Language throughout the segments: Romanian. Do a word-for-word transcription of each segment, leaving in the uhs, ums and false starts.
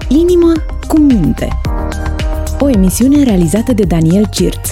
Inima cu minte. O emisiune realizată de Daniel Cirț.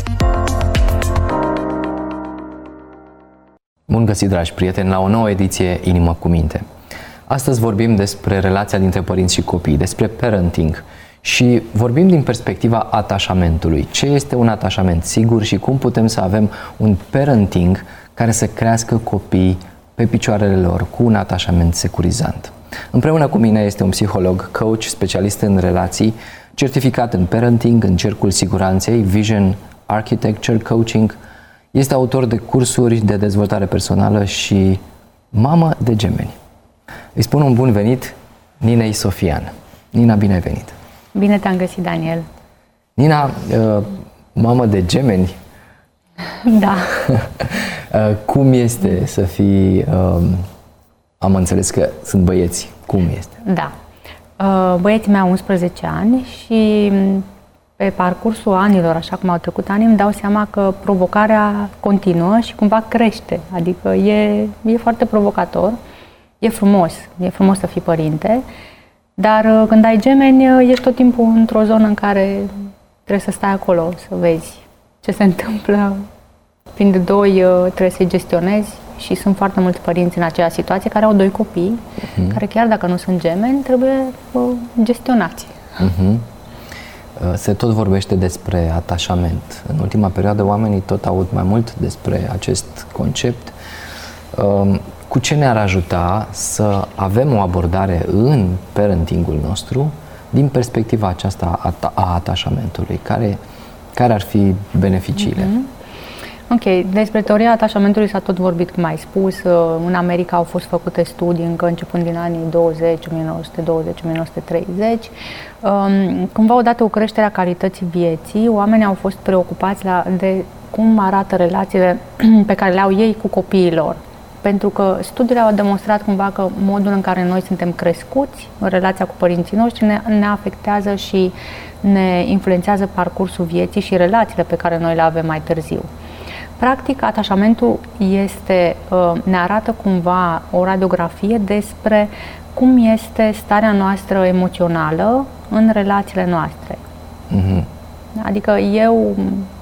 Bun găsit, dragi prieteni, la o nouă ediție Inima cu minte. Astăzi vorbim despre relația dintre părinți și copii, despre parenting și vorbim din perspectiva atașamentului. Ce este un atașament sigur și cum putem să avem un parenting care să crească copii pe picioarele lor cu un atașament securizant. Împreună cu mine este un psiholog, coach, specialist în relații, certificat în parenting, în cercul siguranței, Vision Architecture Coaching. Este autor de cursuri de dezvoltare personală și mamă de gemeni. Îi spun un bun venit Ninei Sofian. Nina, bine ai venit! Bine te-am găsit, Daniel! Nina, mamă de gemeni. Da. Cum este să fii... Am înțeles că sunt băieți. Cum este? Da. Băieții mei au unsprezece ani și pe parcursul anilor, așa cum au trecut ani, îmi dau seama că provocarea continuă și cumva crește. Adică e, e foarte provocator. E frumos. E frumos să fii părinte. Dar când ai gemeni, ești tot timpul într-o zonă în care trebuie să stai acolo, să vezi ce se întâmplă. Fiind doi, trebuie să-i gestionezi și sunt foarte mulți părinți în aceeași situație care au doi copii, uh-huh. care chiar dacă nu sunt gemeni, trebuie gestionați. Uh-huh. Se tot vorbește despre atașament. În ultima perioadă oamenii tot aud mai mult despre acest concept. Cu ce ne-ar ajuta să avem o abordare în parentingul nostru din perspectiva aceasta a atașamentului? Care, care ar fi beneficiile? Uh-huh. Ok, despre teoria atașamentului s-a tot vorbit, cum ai spus. În America au fost făcute studii încă începând din anii douăzeci, o mie nouă sute douăzeci, o mie nouă sute treizeci. Cumva, odată cu creșterea calității vieții, oamenii au fost preocupați la, de cum arată relațiile pe care le au ei cu copiii lor. Pentru că studiile au demonstrat cumva că modul în care noi suntem crescuți în relația cu părinții noștri ne, ne afectează și ne influențează parcursul vieții și relațiile pe care noi le avem mai târziu. Practic, atașamentul este, ne arată cumva o radiografie despre cum este starea noastră emoțională în relațiile noastre. Mm-hmm. Adică eu,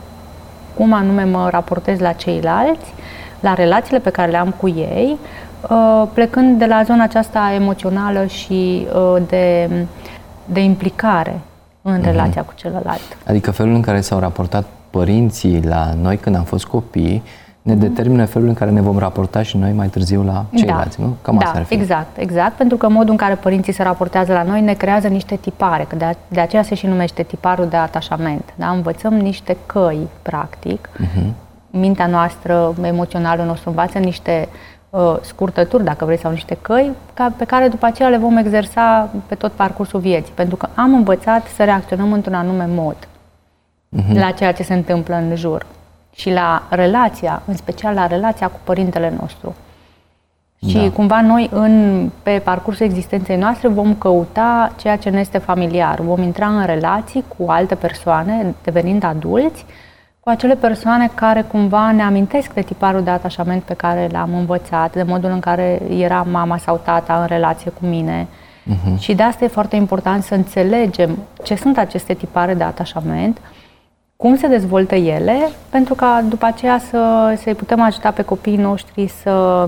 cum anume mă raportez la ceilalți, la relațiile pe care le am cu ei, plecând de la zona aceasta emoțională și de, de implicare în mm-hmm. relația cu celălalt. Adică felul în care s-au raportat părinții la noi când am fost copii ne determină felul în care ne vom raporta și noi mai târziu la ceilalți, da. Nu? Cam da, asta ar fi. Exact, exact, pentru că modul în care părinții se raportează la noi ne creează niște tipare, că de, de aceea se și numește tiparul de atașament. Da? Învățăm niște căi, practic. Uh-huh. Mintea noastră, emoționalul nostru învață niște uh, scurtături, dacă vrei, sau niște căi ca, pe care după aceea le vom exersa pe tot parcursul vieții, pentru că am învățat să reacționăm într-un anume mod uh-huh. la ceea ce se întâmplă în jur și la relația, în special la relația cu părintele nostru. Da. Și cumva noi în, pe parcursul existenței noastre vom căuta ceea ce ne este familiar. Vom intra în relații cu alte persoane, devenind adulți, cu acele persoane care cumva ne amintesc de tiparul de atașament pe care l-am învățat, de modul în care era mama sau tata în relație cu mine. Uh-huh. Și de asta e foarte important să înțelegem ce sunt aceste tipare de atașament, cum se dezvoltă ele, pentru ca după aceea să, să-i putem ajuta pe copiii noștri să,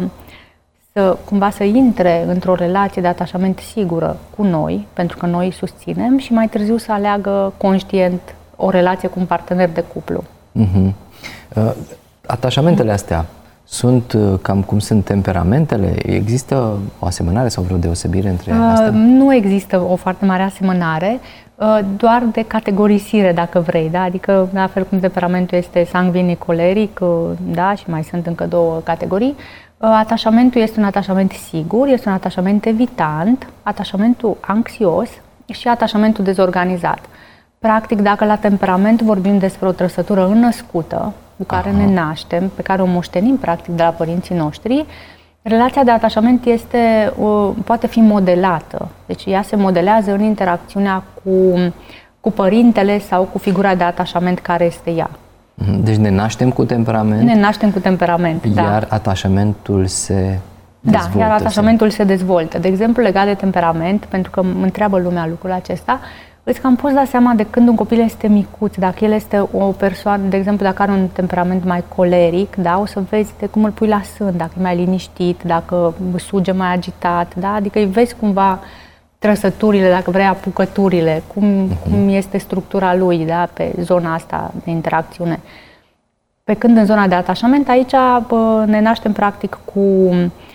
să cumva să intre într-o relație de atașament sigură cu noi, pentru că noi îi susținem, și mai târziu să aleagă conștient o relație cu un partener de cuplu. Uh-huh. Uh, atașamentele astea sunt uh, cam cum sunt temperamentele? Există o asemănare sau vreo deosebire între uh, astea? Nu există o foarte mare asemănare, uh, doar de categorisire, dacă vrei, da? Adică, la fel cum temperamentul este sanguinic-coleric, uh, da? Și mai sunt încă două categorii, uh, atașamentul este un atașament sigur, este un atașament evitant, atașamentul anxios și atașamentul dezorganizat. Practic, dacă la temperament vorbim despre o trăsătură înnăscută, cu care Aha. ne naștem, pe care o moștenim practic de la părinții noștri, relația de atașament este, poate fi modelată. Deci ea se modelează în interacțiunea cu, cu părintele sau cu figura de atașament care este ea. Deci ne naștem cu temperament? Ne naștem cu temperament, iar da. Iar atașamentul se Da, iar atașamentul se dezvoltă. De exemplu, legat de temperament, pentru că îmi întreabă lumea lucrul acesta, îți cam poți da seama de când un copil este micuț, dacă el este o persoană, de exemplu, dacă are un temperament mai coleric, da, o să vezi de cum îl pui la sân, dacă e mai liniștit, dacă suge mai agitat, da, adică îi vezi cumva trăsăturile, dacă vrei, apucăturile, cum, uh-huh. cum este structura lui, da, pe zona asta de interacțiune. Pe când în zona de atașament, aici bă, ne naștem practic cu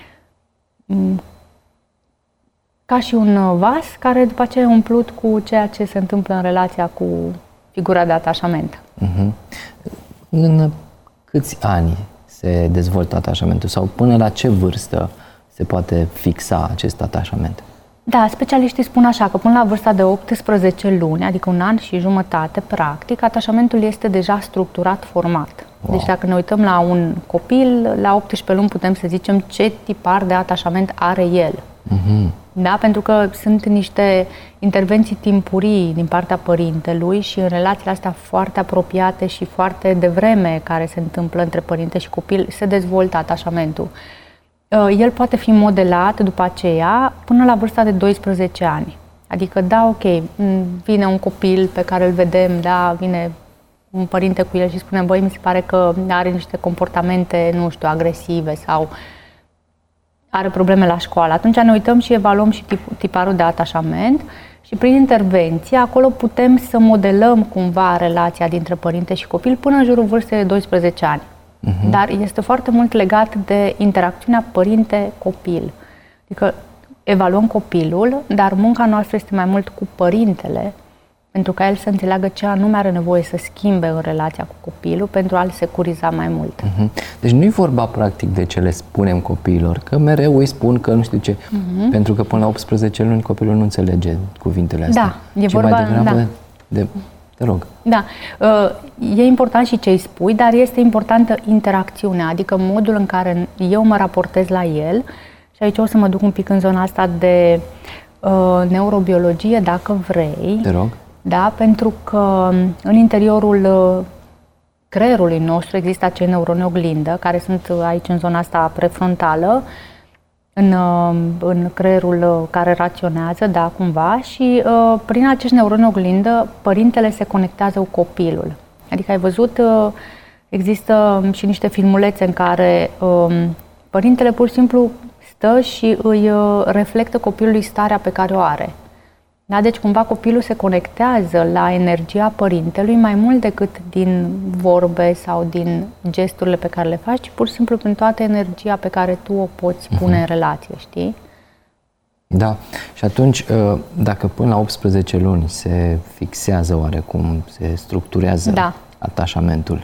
ca și un vas care după aceea e umplut cu ceea ce se întâmplă în relația cu figura de atașament. Uh-huh. În câți ani se dezvoltă atașamentul sau până la ce vârstă se poate fixa acest atașament? Da, specialiștii spun așa, că până la vârsta de optsprezece luni, adică un an și jumătate, practic, atașamentul este deja structurat, format. Wow. Deci dacă ne uităm la un copil, la optsprezece luni putem să zicem ce tipar de atașament are el. Uh-huh. Da? Pentru că sunt niște intervenții timpurii din partea părintelui și în relațiile astea foarte apropiate și foarte devreme care se întâmplă între părinte și copil, se dezvoltă atașamentul. El poate fi modelat după aceea până la vârsta de doisprezece ani. Adică, da, ok, vine un copil pe care îl vedem, da, vine un părinte cu el și spune, băi, mi se pare că are niște comportamente, nu știu, agresive sau are probleme la școală. Atunci ne uităm și evaluăm și tip, tiparul de atașament și prin intervenție acolo putem să modelăm cumva relația dintre părinte și copil până în jurul vârstei de doisprezece ani. Uh-huh. Dar este foarte mult legat de interacțiunea părinte-copil. Adică evaluăm copilul, dar munca noastră este mai mult cu părintele, pentru ca el să înțeleagă ce anume are nevoie să schimbe în relația cu copilul pentru a-l securiza mai mult. Uh-huh. Deci nu e vorba practic de ce le spunem copiilor, că mereu îi spun că nu știu ce, uh-huh. pentru că până la optsprezece luni copilul nu înțelege cuvintele astea. Da, e vorba, mai degrabă da. de... Te rog. Da, e important și ce îi spui, dar este importantă interacțiunea, adică modul în care eu mă raportez la el și aici o să mă duc un pic în zona asta de uh, neurobiologie, dacă vrei. Te rog. Da, pentru că în interiorul creierului nostru există acei neuroni oglindă, care sunt aici în zona asta prefrontală, în, în creierul care raționează, da, cumva, și uh, prin acești neuroni oglindă, părintele se conectează cu copilul. Adică ai văzut, uh, există și niște filmulețe în care uh, părintele pur și simplu stă și îi uh, reflectă copilului starea pe care o are. Da? Deci cumva copilul se conectează la energia părintelui mai mult decât din vorbe sau din gesturile pe care le faci, ci pur și simplu prin toată energia pe care tu o poți pune uh-huh. în relație, știi? Da. Și atunci, dacă până la optsprezece luni se fixează oarecum, se structurează da. atașamentul,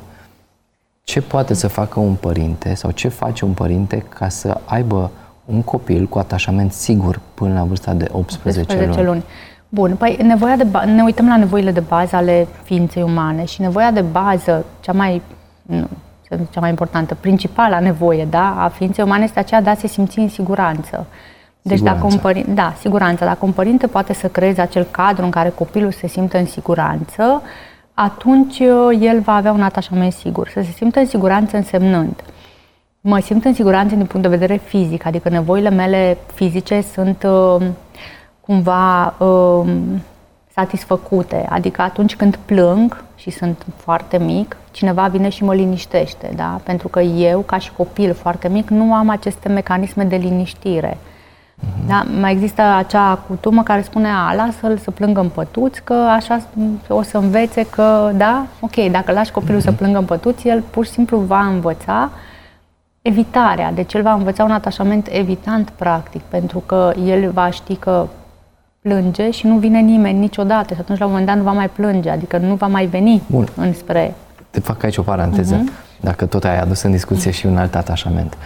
ce poate să facă un părinte sau ce face un părinte ca să aibă un copil cu atașament sigur până la vârsta de optsprezece luni? luni. Bun, păi nevoia de ba- ne uităm la nevoile de bază ale ființei umane și nevoia de bază, cea mai, nu, cea mai importantă, principala nevoie, da, a ființei umane este aceea de a se simți în siguranță. Deci siguranța. Dacă un părinte, da, siguranța, dacă un părinte poate să creeze acel cadru în care copilul se simte în siguranță, atunci el va avea un atașament sigur. Să se simtă în siguranță însemnând mă simt în siguranță din punct de vedere fizic, adică nevoile mele fizice sunt uh, cumva uh, satisfăcute, adică atunci când plâng și sunt foarte mic, cineva vine și mă liniștește, da? Pentru că eu, ca și copil foarte mic, nu am aceste mecanisme de liniștire. Uh-huh. Da? Mai există acea cutumă care spune, a, lasă-l să plângă în pătuți, că așa o să învețe că, da, ok, dacă lași copilul uh-huh. să plângă în pătuți, el pur și simplu va învăța evitarea. Deci el va învăța un atașament evitant, practic, pentru că el va ști că plânge și nu vine nimeni niciodată și atunci la un moment dat nu va mai plânge, adică nu va mai veni Bun. înspre... Te fac aici o paranteză, uh-huh. dacă tot ai adus în discuție și un alt atașament.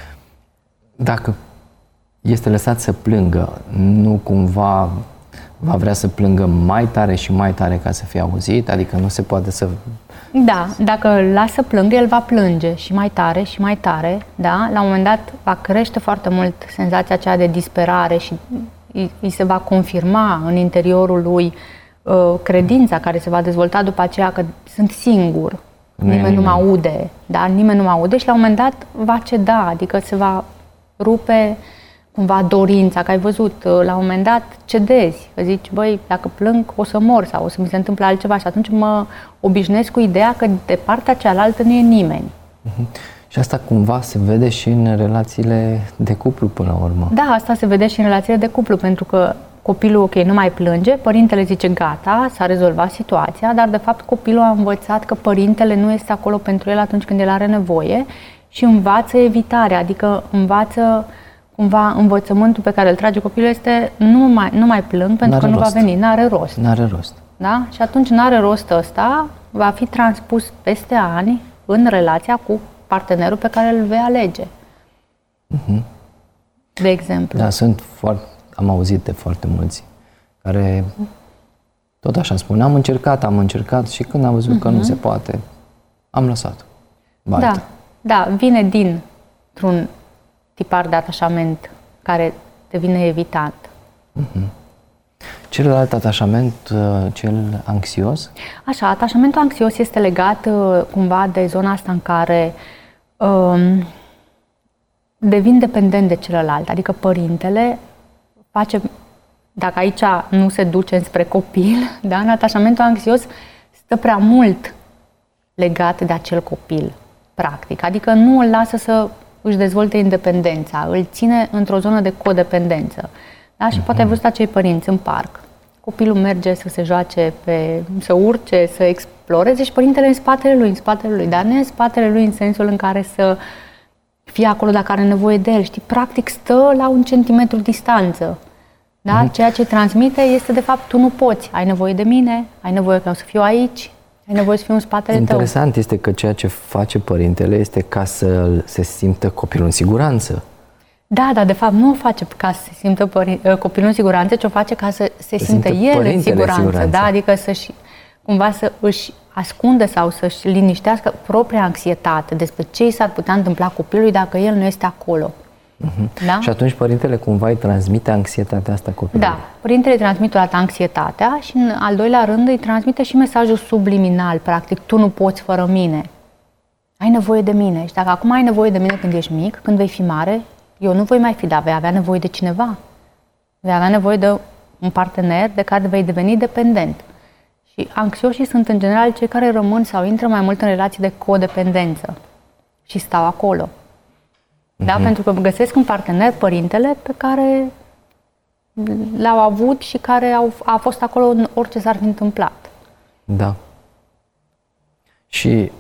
Dacă este lăsat să plângă, nu cumva va vrea să plângă mai tare și mai tare ca să fie auzit? Adică nu se poate să... Da, dacă îl lasă plângă, el va plânge și mai tare și mai tare, da? La un moment dat va crește foarte mult senzația aceea de disperare și îi se va confirma în interiorul lui uh, credința care se va dezvolta după aceea că sunt singur, nu nimeni, nimeni nu mă aude, da? Nimeni nu mă aude și la un moment dat va ceda, adică se va rupe cumva dorința, că ai văzut, la un moment dat cedezi, că zici, băi, dacă plâng o să mor sau o să mi se întâmple altceva și atunci mă obișnuiesc cu ideea că de partea cealaltă nu e nimeni. Uh-huh. Și asta cumva se vede și în relațiile de cuplu până la urmă. Da, asta se vede și în relațiile de cuplu, pentru că copilul, ok, nu mai plânge, părintele zice gata, s-a rezolvat situația, dar de fapt copilul a învățat că părintele nu este acolo pentru el atunci când el are nevoie și învață evitarea, adică învață cumva învățământul pe care îl trage copilul este nu mai, nu mai plâng pentru n-are că nu rost. va veni, n-are rost. N-are rost. Da? Și atunci n-are rost ăsta, va fi transpus peste ani în relația cu partenerul pe care îl vei alege. Uh-huh. De exemplu. Da, sunt foarte, am auzit de foarte mulți care tot așa spun, am încercat, am încercat și când am văzut uh-huh. că nu se poate, am lăsat. Da, da, vine dintr-un tipar de atașament care devine evitant. Uh-huh. Celălalt atașament, cel anxios? Așa, atașamentul anxios este legat cumva de zona asta în care um, devin dependent de celălalt, adică părintele face, dacă aici nu se duce spre copil, da, în atașamentul anxios stă prea mult legat de acel copil, practic, adică nu îl lasă să își dezvolte independența, îl ține într-o zonă de codependență. Da? Și uh-huh. poate ai văzut acei părinți în parc. Copilul merge să se joace, pe, să urce, să exploreze și părintele în spatele lui, în spatele lui, dar nu în spatele lui în sensul în care să fie acolo dacă are nevoie de el. Știi, practic stă la un centimetru distanță. Da? Uh-huh. Ceea ce transmite este de fapt tu nu poți, ai nevoie de mine, ai nevoie ca să fiu aici, ai nevoie să fiu în spatele tău. Interesant este că ceea ce face părintele este ca să se simtă copilul în siguranță. Da, dar de fapt nu o face ca să se simtă părin- copilul în siguranță, ci o face ca să se, se simtă el în siguranță, siguranță. Da? Adică să-și, cumva să își ascundă sau să-și liniștească propria anxietate despre ce i s-ar putea întâmpla copilului dacă el nu este acolo. Uh-huh. Da? Și atunci părintele cumva îi transmite anxietatea asta copilului. Da, părintele îi transmite o dată anxietatea și în al doilea rând îi transmite și mesajul subliminal, practic, tu nu poți fără mine. Ai nevoie de mine și dacă acum ai nevoie de mine când ești mic, când vei fi mare, eu nu voi mai fi, dar vei avea nevoie de cineva. Vei avea nevoie de un partener de care vei deveni dependent. Și anxioșii sunt în general cei care rămân sau intră mai mult în relații de codependență și stau acolo. Da? Uh-huh. Pentru că găsesc un partener, părintele, pe care l-au avut și care au, a fost acolo în orice s-ar fi întâmplat. Da. Și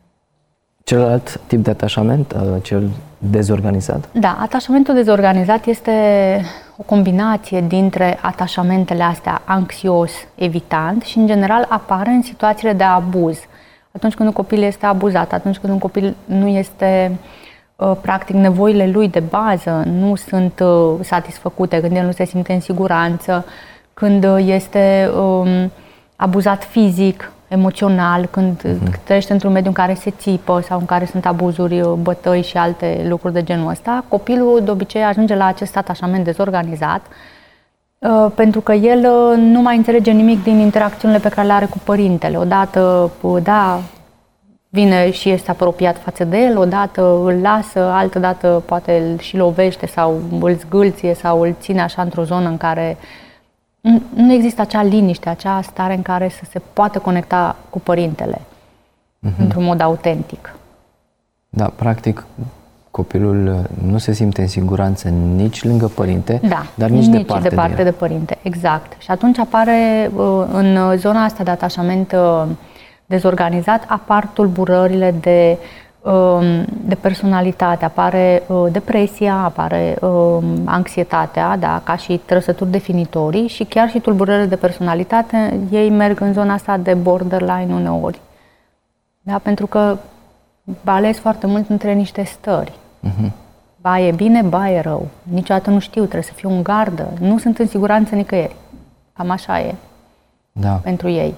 celălalt tip de atașament, cel dezorganizat? Da, atașamentul dezorganizat este o combinație dintre atașamentele astea anxios, evitant și în general apare în situațiile de abuz. Atunci când un copil este abuzat, atunci când un copil nu este, practic, nevoile lui de bază nu sunt satisfăcute, când el nu se simte în siguranță, când este um, abuzat fizic, emoțional, când uh-huh. trăiește într-un mediu în care se țipă sau în care sunt abuzuri, bătăi și alte lucruri de genul ăsta, copilul de obicei ajunge la acest atașament dezorganizat uh, pentru că el uh, nu mai înțelege nimic din interacțiunile pe care le are cu părintele. Odată, uh, da, vine și este apropiat față de el, odată îl lasă, altădată poate îl și lovește sau îl zgâlție sau îl ține așa într-o zonă în care nu există acea liniște, acea stare în care să se poată conecta cu părintele uh-huh. într-un mod autentic. Da, practic copilul nu se simte în siguranță nici lângă părinte, da, dar nici, nici departe, departe de, de, de părinte. Exact. Și atunci apare în zona asta de atașament dezorganizat, apar tulburările de de personalitate, apare uh, depresia, apare uh, anxietatea, da, ca și trăsături definitorii și chiar și tulburările de personalitate, ei merg în zona asta de borderline uneori. Da, pentru că balez foarte mult între niște stări. Uh-huh. Ba e bine, ba e rău. Niciodată nu știu, trebuie să fiu în gardă. Nu sunt în siguranță nicăieri. Cam așa e. Da. Pentru ei.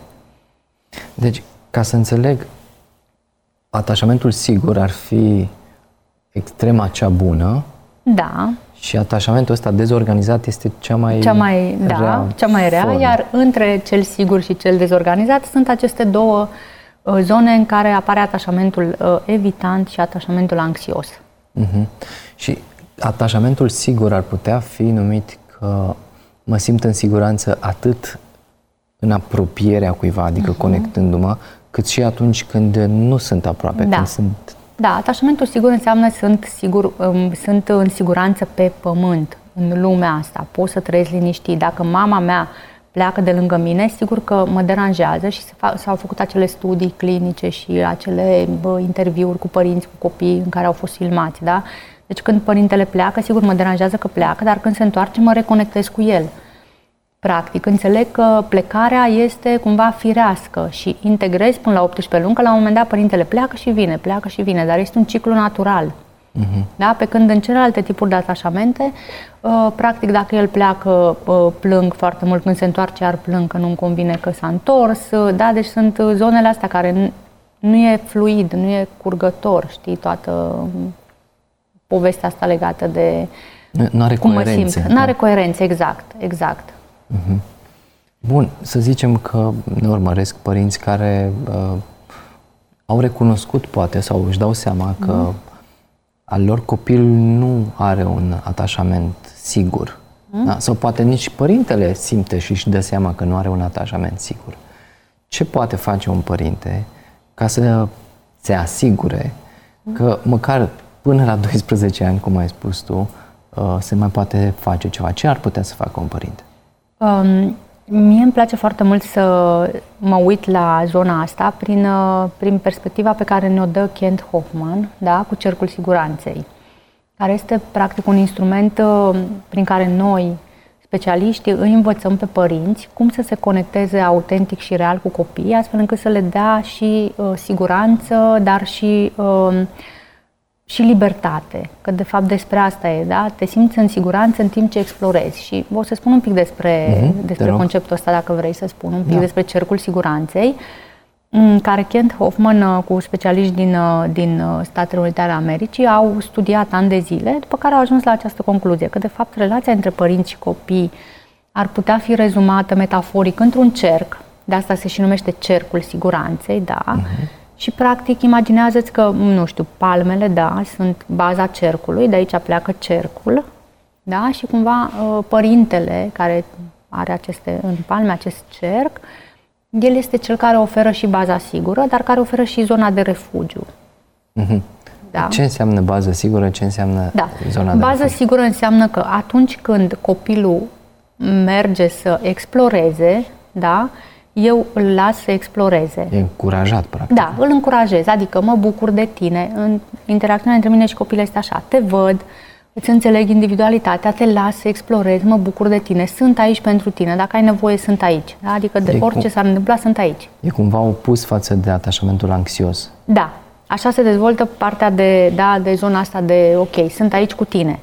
Deci, ca să înțeleg, atașamentul sigur ar fi extrema cea bună. Da. Și atașamentul ăsta dezorganizat este cea mai cea mai, da, rea, cea mai rea, formă. Iar între cel sigur și cel dezorganizat sunt aceste două uh, zone în care apare atașamentul uh, evitant și atașamentul anxios. Uh-huh. Și atașamentul sigur ar putea fi numit că mă simt în siguranță atât în apropierea cuiva, adică uh-huh. conectându-mă, cât și atunci când nu sunt aproape, da. când sunt... Da, atașamentul sigur înseamnă sunt, sigur, um, sunt în siguranță pe pământ, în lumea asta, pot să trăiesc liniștit. Dacă mama mea pleacă de lângă mine, sigur că mă deranjează și s-au făcut acele studii clinice și acele bă, interviuri cu părinți, cu copii în care au fost filmați, da? Deci când părintele pleacă, sigur mă deranjează că pleacă, dar când se întoarce mă reconectez cu el. Practic, înțeleg că plecarea este cumva firească și integrez până la optsprezece luni, că la un moment dat părintele pleacă și vine, pleacă și vine, dar este un ciclu natural. Uh-huh. Da? Pe când în celelalte tipuri de atașamente, uh, practic dacă el pleacă, uh, plâng foarte mult, când se întoarce iar plâng că nu-mi convine că s-a întors, uh, da? Deci sunt zonele astea care nu e fluid, nu e curgător, știi, toată povestea asta legată de nu are cum mă coerențe. simt. Nu are coerențe, exact, exact. Uh-huh. Bun, să zicem că ne urmăresc părinți care uh, au recunoscut, poate, sau își dau seama că mm. al lor copil nu are un atașament sigur. Mm. Da? Sau poate nici părintele simte și își dă seama că nu are un atașament sigur. Ce poate face un părinte ca să se asigure mm. că măcar până la doisprezece ani, cum ai spus tu, uh, se mai poate face ceva? Ce ar putea să facă un părinte? Um, mie îmi place foarte mult să mă uit la zona asta prin, prin perspectiva pe care ne-o dă Kent Hoffman, da, cu Cercul Siguranței, care este practic un instrument prin care noi, specialiștii, îi învățăm pe părinți cum să se conecteze autentic și real cu copiii, astfel încât să le dea și uh, siguranță, dar și uh, și libertate, că de fapt despre asta e, da? Te simți în siguranță în timp ce explorezi. Și o să spun un pic despre, mm-hmm, despre conceptul ăsta, dacă vrei să spun, un pic da. despre Cercul Siguranței, în care Kent Hoffman, cu specialiști din, din Statele Unite ale Americii, au studiat ani de zile, după care au ajuns la această concluzie, că de fapt relația între părinți și copii ar putea fi rezumată metaforic într-un cerc, de asta se și numește Cercul Siguranței, da? Mm-hmm. Și, practic, imaginează-ți că, nu știu, palmele, da, sunt baza cercului, de aici pleacă cercul, da, și cumva părintele care are aceste, în palme acest cerc, el este cel care oferă și baza sigură, dar care oferă și zona de refugiu. Mm-hmm. Da? Ce înseamnă bază sigură? Ce înseamnă da. zona de bază refugiu? sigură înseamnă că atunci când copilul merge să exploreze, da, eu îl las să exploreze. E încurajat, practic. Da, îl încurajez, adică mă bucur de tine. În interacțiunea între mine și copilul este așa: te văd, îți înțeleg individualitatea, te las să explorezi, mă bucur de tine, sunt aici pentru tine, dacă ai nevoie, sunt aici. Da? Adică de e orice cum... s-ar întâmpla, sunt aici. E cumva opus față de atașamentul anxios. Da, așa se dezvoltă partea de, da, de zona asta de, ok, sunt aici cu tine.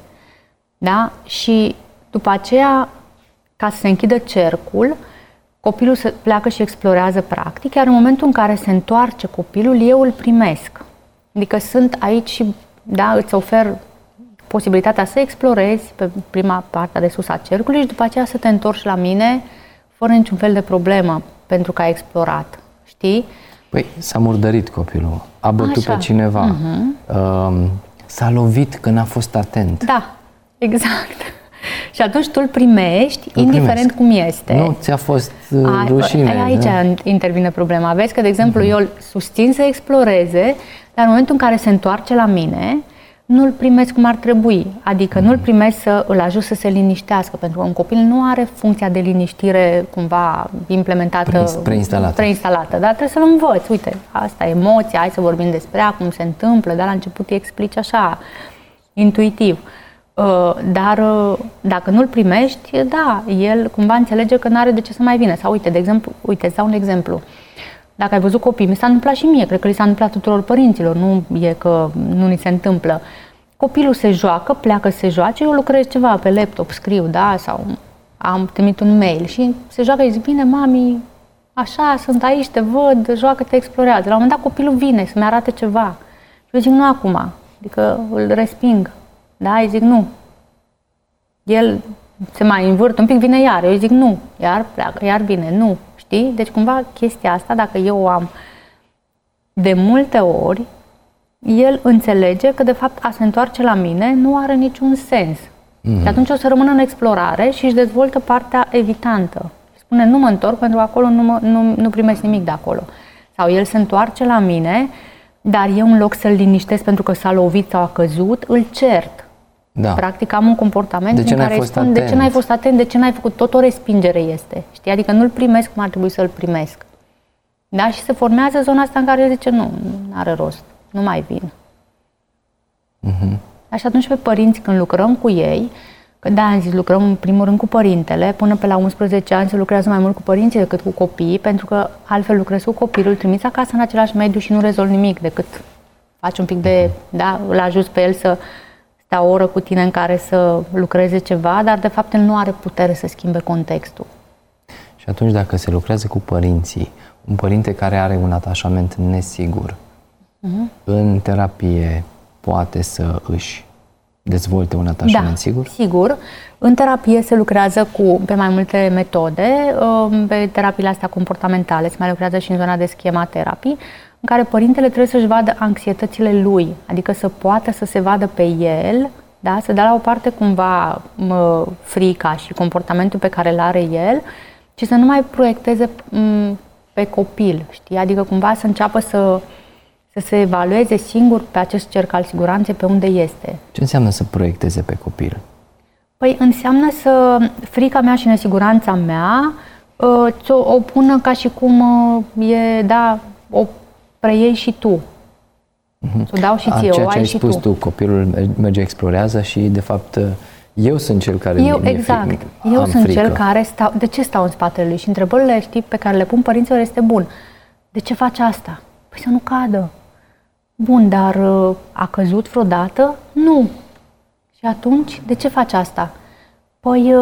Da? Și după aceea, ca să se închidă cercul, copilul se pleacă și explorează practic, iar în momentul în care se întoarce copilul, eu îl primesc. Adică sunt aici și, da, îți ofer posibilitatea să explorezi pe prima parte de sus a cercului și după aceea să te întorci la mine fără niciun fel de problemă, pentru că ai explorat, știi? Păi, s-a murdărit copilul, a bătut Așa. pe cineva, uh-huh. uh, s-a lovit când a fost atent. Da, exact. Și atunci tu îl primești, îl indiferent primesc. cum este. Nu ți-a fost uh, rușine. A, aici da? intervine problema. Vezi că, de exemplu, uh-huh. eu îl susțin să exploreze, dar în momentul în care se întoarce la mine, nu îl primesc cum ar trebui. Adică uh-huh. nu îl primesc să îl ajut să se liniștească, pentru că un copil nu are funcția de liniștire cumva implementată, Pre- preinstalată. preinstalată, dar trebuie să-l învăț. Uite, asta e emoția, hai să vorbim despre ea, cum se întâmplă, dar la început îi explici așa, intuitiv. Dar dacă nu-l primești, da, el cumva înțelege că nu are de ce să mai vină. Sau uite, de exemplu, uite, îți dau un exemplu. Dacă ai văzut copii, mi s-a întâmplat și mie, cred că li s-a întâmplat tuturor părinților, nu e că nu ni se întâmplă. Copilul se joacă, pleacă să se joace, eu lucrez ceva pe laptop, scriu, da, sau am trimit un mail și se joacă, îi zic, bine, mami, așa, sunt aici, te văd, joacă, te explorează. La un moment dat copilul vine să-mi arate ceva. Și eu zic, nu acum, adică îl resping. Da, îi zic nu. El se mai învârte un pic, vine iar. Eu îi zic nu, iar pleacă, iar vine, nu. Știi? Deci cumva chestia asta, dacă eu o am de multe ori, el înțelege că de fapt a se întoarce la mine nu are niciun sens. Mm-hmm. Și atunci o să rămână în explorare și își dezvoltă partea evitantă. Spune, nu mă întorc pentru că acolo nu, mă, nu, nu primesc nimic de acolo. Sau el se întoarce la mine, dar eu în loc să-l liniștesc pentru că s-a lovit sau a căzut, îl cert. Da. Practic am un comportament de ce în care îi spun, de ce n-ai fost atent, de ce n-ai făcut, tot o respingere este. Știi? Adică nu-l primesc cum ar trebui să-l primesc. Da? Și se formează zona asta în care el zice, nu, nu are rost, nu mai vin. Mm-hmm. Și atunci pe părinți, când lucrăm cu ei, că da, am zis, lucrăm în primul rând cu părintele, până pe la unsprezece ani se lucrează mai mult cu părinții decât cu copiii, pentru că altfel lucrezi cu copilul, îl trimiți acasă în același mediu și nu rezolvi nimic, decât faci un pic de, da, îl ajuți pe el să stea o oră cu tine în care să lucreze ceva, dar de fapt el nu are putere să schimbe contextul. Și atunci dacă se lucrează cu părinții, un părinte care are un atașament nesigur, uh-huh. în terapie poate să își dezvolte un atașament da, sigur? Sigur. În terapie se lucrează cu, pe mai multe metode, pe terapiile astea comportamentale, se mai lucrează și în zona de schematerapii, în care părintele trebuie să-și vadă anxietățile lui, adică să poată să se vadă pe el, da? Să dea la o parte cumva mă, frica și comportamentul pe care îl are el și să nu mai proiecteze m, pe copil, știi? Adică cumva să înceapă să să se evalueze singur pe acest cerc al siguranței pe unde este. Ce înseamnă să proiecteze pe copil? Păi înseamnă să frica mea și nesiguranța mea ți-o o pună ca și cum e, da, o preiei și tu. Mm-hmm. Ți-o dau și ție, A, ceea o ai ce ai și spus tu. tu, copilul merge, explorează și de fapt eu sunt cel care eu, mi-e exact. frică, Eu am sunt frică. cel care stau, de ce stau în spatele lui? Și întrebările, știi, pe care le pun părinților este bun. De ce faci asta? Păi să nu cadă. Bun, dar a căzut vreodată? Nu. Și atunci, de ce faci asta? Păi,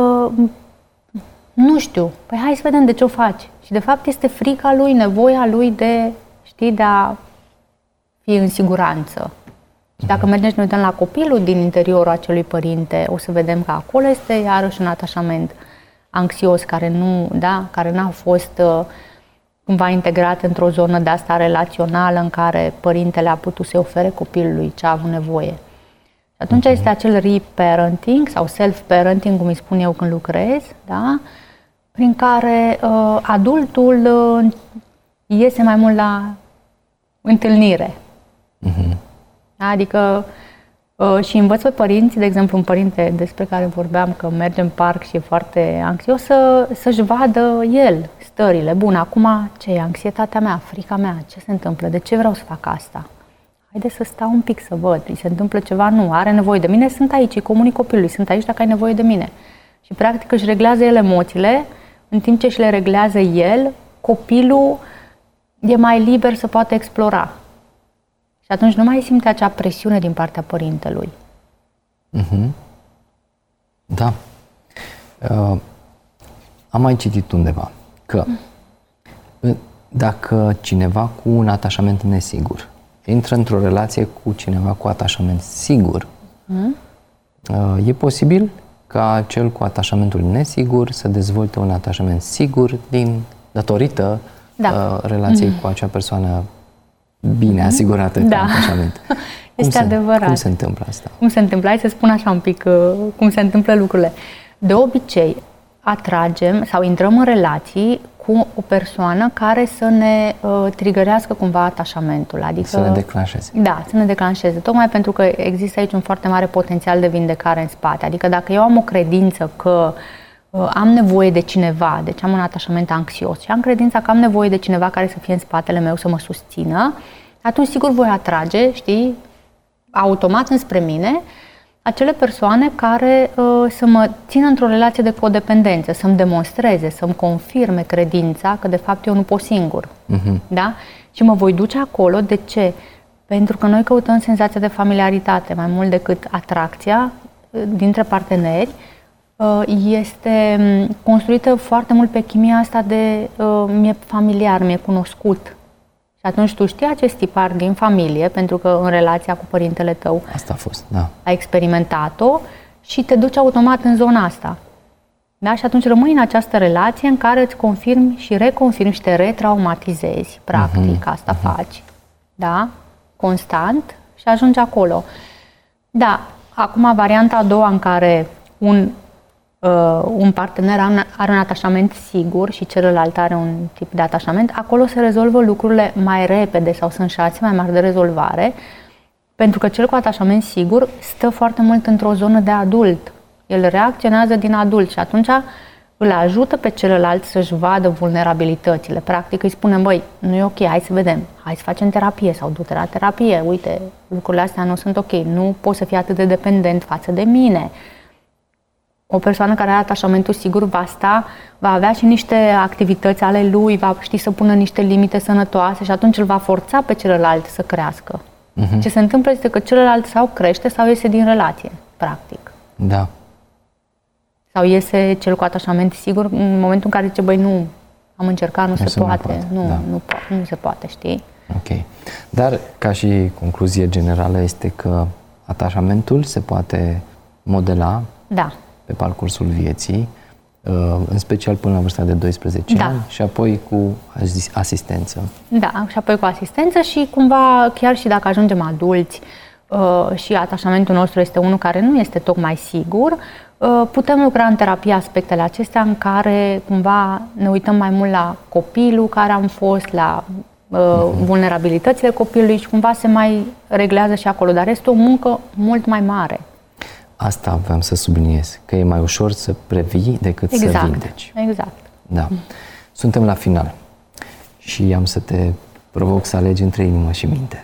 nu știu. Păi hai să vedem de ce o faci. Și de fapt este frica lui, nevoia lui de, știi, de a fi în siguranță. Și dacă mergem și ne uităm la copilul din interiorul acelui părinte, o să vedem că acolo este iarăși un atașament anxios care nu, da, care n-a fost cumva integrat într-o zonă de asta relațională în care părintele a putut să-i ofere copilului ce a avut nevoie. Și atunci uh-huh. este acel reparenting sau self-parenting, cum îi spun eu când lucrez, da? Prin care uh, adultul uh, iese mai mult la întâlnire. Uh-huh. Adică uh, și învăț pe părinți, de exemplu un părinte despre care vorbeam că merge în parc și e foarte anxios, să, să-și vadă el stările. Bun, acum ce e anxietatea mea, frica mea, ce se întâmplă, de ce vreau să fac asta? Haide să stau un pic să văd, îi se întâmplă ceva, nu, are nevoie de mine, sunt aici, îi comunic copilului, sunt aici dacă ai nevoie de mine. Și practic își reglează el emoțiile, în timp ce își le reglează el, copilul e mai liber să poată explora. Și atunci nu mai simte acea presiune din partea părintelui. Uh-huh. Da. Uh, am mai citit undeva că mm. dacă cineva cu un atașament nesigur intră într-o relație cu cineva cu atașament sigur, mm. uh, e posibil ca cel cu atașamentul nesigur să dezvolte un atașament sigur din datorită da. uh, relației mm. cu acea persoană bine asigurată da. Cu atașament. Este cum adevărat. Se, cum se întâmplă asta? Cum se întâmplă? Hai să spun așa un pic uh, cum se întâmplă lucrurile. De obicei, atragem sau intrăm în relații cu o persoană care să ne uh, trigărească cumva atașamentul. Adică, să ne declanșeze. Da, să ne declanșeze. Tocmai pentru că există aici un foarte mare potențial de vindecare în spate. Adică dacă eu am o credință că uh, am nevoie de cineva, deci am un atașament anxios și am credința că am nevoie de cineva care să fie în spatele meu, să mă susțină, atunci sigur voi atrage, știi, automat înspre mine, acele persoane care uh, să mă țină într-o relație de codependență, să-mi demonstreze, să-mi confirme credința că de fapt eu nu pot singur. Uh-huh. Da? Și mă voi duce acolo. De ce? Pentru că noi căutăm senzația de familiaritate mai mult decât atracția dintre parteneri. Uh, este construită foarte mult pe chimia asta de uh, mi-e familiar, mi-e cunoscut. Și atunci tu știi acest tipar din familie, pentru că în relația cu părintele tău asta a fost, da. Ai experimentat-o și te duci automat în zona asta. Da? Și atunci rămâi în această relație în care îți confirmi și reconfirmi și te retraumatizezi, practic, uh-huh. asta uh-huh. faci. Da? Constant și ajungi acolo. Da, acum varianta a doua în care un, uh, un partener are un atașament sigur și celălalt are un tip de atașament, acolo se rezolvă lucrurile mai repede sau sunt șanse mai mari de rezolvare, pentru că cel cu atașament sigur stă foarte mult într-o zonă de adult. El reacționează din adult și atunci îl ajută pe celălalt să-și vadă vulnerabilitățile. Practic îi spunem, băi, nu e ok, hai să vedem, hai să facem terapie sau du-te la terapie, uite, lucrurile astea nu sunt ok, nu poți să fii atât de dependent față de mine. O persoană care are atașamentul sigur va sta, va avea și niște activități ale lui, va ști să pună niște limite sănătoase și atunci îl va forța pe celălalt să crească. Uh-huh. Ce se întâmplă este că celălalt sau crește sau iese din relație, practic. Da. Sau iese cel cu atașament sigur în momentul în care zice, băi, nu, am încercat, nu, nu se, se poate, poate. Nu, da. nu, nu, nu se poate, știi? Ok. Dar, ca și concluzie generală, este că atașamentul se poate modela da. pe parcursul vieții, în special până la vârsta de doisprezece da. ani și apoi cu asistență. Da, și apoi cu asistență și cumva, chiar și dacă ajungem adulți și atașamentul nostru este unul care nu este tocmai sigur, putem lucra în terapie aspectele acestea în care cumva ne uităm mai mult la copilul care am fost, la uh, vulnerabilitățile copilului și cumva se mai reglează și acolo, dar este o muncă mult mai mare. Asta vreau să subliniez, că e mai ușor să previi decât exact, să vindeci. Exact. Da. Suntem la final și am să te provoc să alegi între inimă și minte.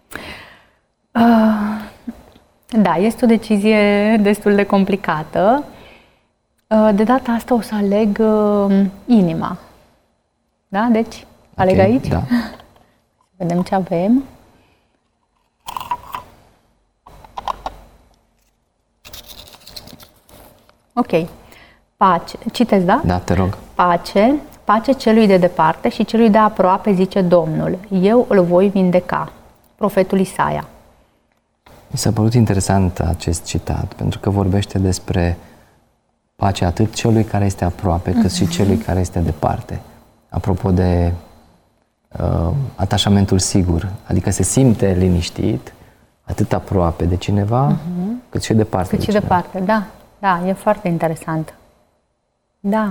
Uh... Da, este o decizie destul de complicată. De data asta o să aleg uh, inima. Da? Deci, aleg okay, aici? Da. Vedem ce avem. Ok. Pace. Citesc, da? Da, te rog. Pace, pace celui de departe și celui de aproape, zice Domnul. Eu îl voi vindeca. Profetul Isaia. Mi s-a părut interesant acest citat, pentru că vorbește despre pace atât celui care este aproape, cât și celui care este departe. Apropo de uh, atașamentul sigur, adică se simte liniștit, atât aproape de cineva, uh-huh. cât și departe cât de și cineva. departe, da. Da, e foarte interesant. Da.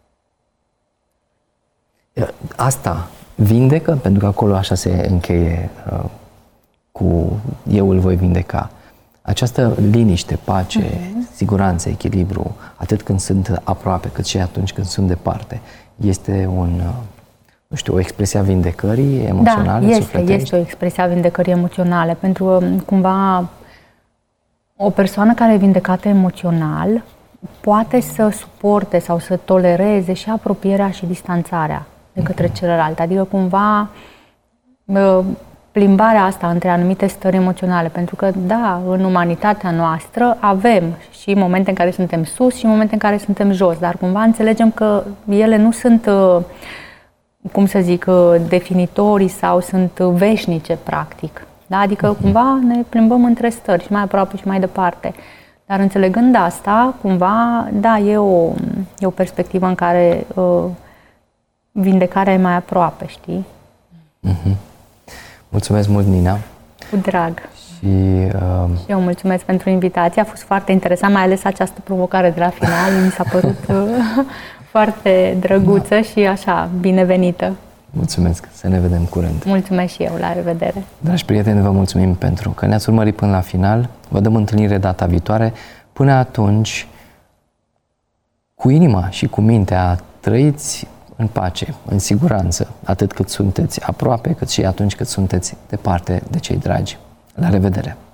Asta vindecă, pentru că acolo așa se încheie uh, cu eu îl voi vindeca. Această liniște, pace, uh-huh. siguranță, echilibru, atât când sunt aproape, cât și atunci când sunt departe, este un, nu știu, o expresie a vindecării emoționale, da, este, sufletești? este o expresie a vindecării emoționale, pentru că cumva o persoană care e vindecată emoțional poate să suporte sau să tolereze și apropierea și distanțarea de către uh-huh. celălalt. Adică cumva plimbarea asta între anumite stări emoționale, pentru că, da, în umanitatea noastră avem și momente în care suntem sus și momente în care suntem jos, dar cumva înțelegem că ele nu sunt, cum să zic, definitorii sau sunt veșnice, practic. Da? Adică, cumva, ne plimbăm între stări și mai aproape și mai departe. Dar înțelegând asta, cumva, da, e o, e o perspectivă în care uh, vindecarea e mai aproape, știi? Mm-hmm. Mulțumesc mult, Nina. Cu drag. Și, uh... și eu mulțumesc pentru invitație. A fost foarte interesant, mai ales această provocare de la final. Mi s-a părut uh, foarte drăguță da. și așa, binevenită. Mulțumesc. Să ne vedem curând. Mulțumesc și eu. La revedere. Dragi prieteni, vă mulțumim pentru că ne-ați urmărit până la final. Vă dăm întâlnire data viitoare. Până atunci, cu inima și cu mintea, trăiți în pace, în siguranță, atât cât sunteți aproape, cât și atunci cât sunteți departe de cei dragi. La revedere!